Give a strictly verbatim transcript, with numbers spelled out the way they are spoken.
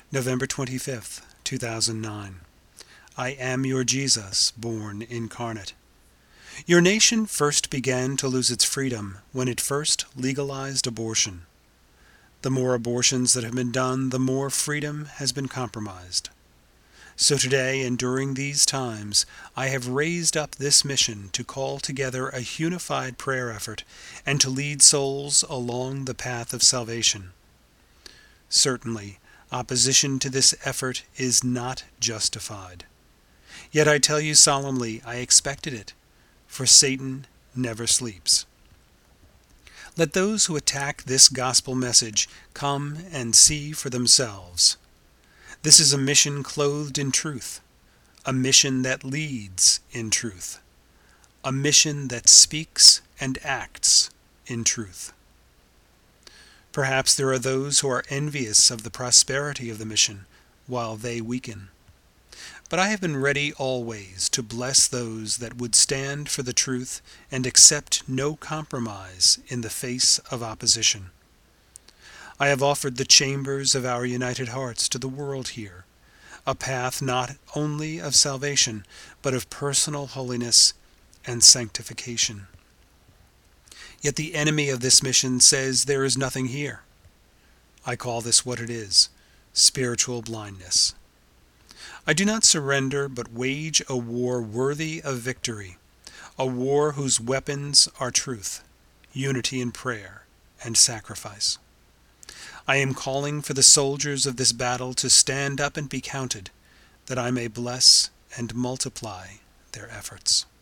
November twenty-fifth, two thousand nine. I am your Jesus, born incarnate. Your nation first began to lose its freedom when it first legalized abortion. The more abortions that have been done, the more freedom has been compromised. So today and during these times, I have raised up this mission to call together a unified prayer effort and to lead souls along the path of salvation. Certainly, opposition to this effort is not justified. Yet I tell you solemnly, I expected it, for Satan never sleeps. Let those who attack this gospel message come and see for themselves. This is a mission clothed in truth, a mission that leads in truth, a mission that speaks and acts in truth. Perhaps there are those who are envious of the prosperity of the mission while they weaken. But I have been ready always to bless those that would stand for the truth and accept no compromise in the face of opposition. I have offered the chambers of our united hearts to the world here, a path not only of salvation, but of personal holiness and sanctification. Yet the enemy of this mission says there is nothing here. I call this what it is, spiritual blindness. I do not surrender, but wage a war worthy of victory, a war whose weapons are truth, unity in prayer, and sacrifice. I am calling for the soldiers of this battle to stand up and be counted, that I may bless and multiply their efforts.